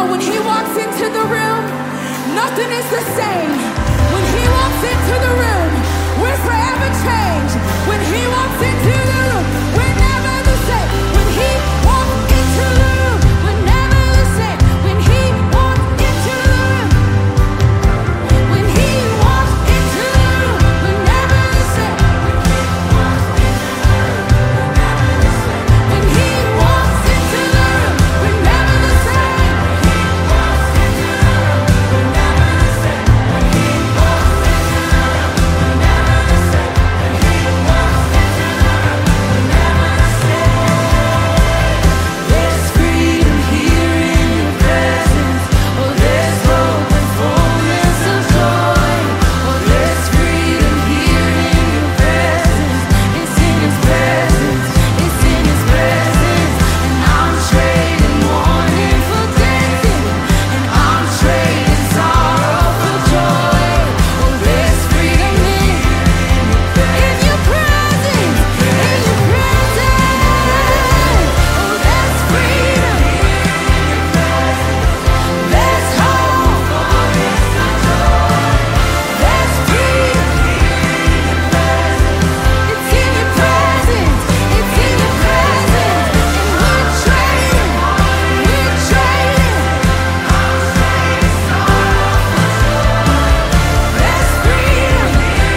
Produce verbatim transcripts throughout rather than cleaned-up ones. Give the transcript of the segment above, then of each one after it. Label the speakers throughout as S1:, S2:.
S1: when he walks into the room, nothing is the same. When he walks into the room, we're forever changed. When he walks into the room, we're never the same. When he walks into the room, we're never the same. When he walks into the room, when he walks into the room, we're never the same. When he walks into the room, we're never the same. We're never the same. When he walks into the room, we're never the same. When he walks into the room, we're never the same. There's freedom here in your presence. Oh, there's hope and fullness of joy. Oh, there's freedom here in your presence. It's in his presence. It's in his presence. And I'm trading mourning for dancing. And I'm trading sorrow for joy. Oh, there's freedom in in your presence. In your presence. Oh, there's freedom. There's hope. There's freedom. It's in your presence. It's in your presence. And we're trading. We're trading. There's freedom.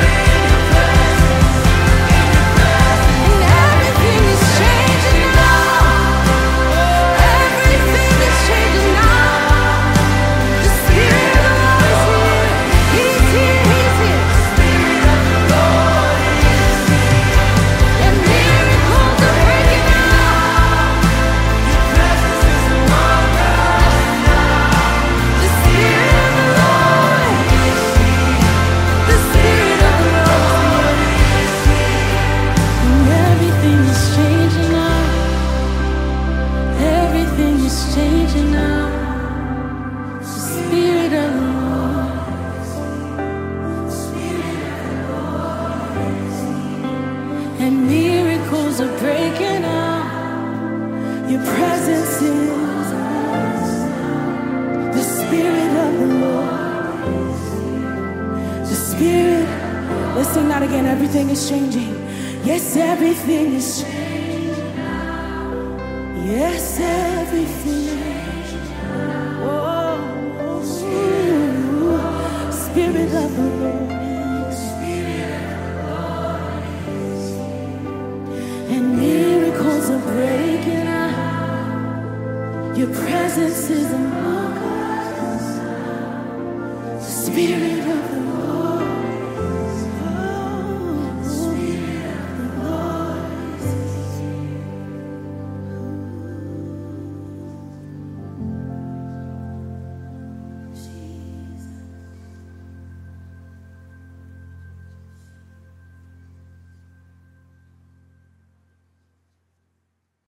S1: And everything is changing now. Everything is changing now. The Spirit of the Lord is here. He's here. He's here. Spirit of the Lord is here. And miracles are breaking out. Your presence is among us now. The Spirit of the Lord is here. The Spirit of the Lord is here. And everything is changing now. Everything is changing now. The Spirit of the Lord. And miracles are breaking out. Your presence is the Spirit of the Lord. The Spirit. Let's sing that again. Everything is changing. Yes, everything is changing. Yes, everything. Oh, Spirit of the Lord. And miracles are breaking out. Your presence is among us. The Spirit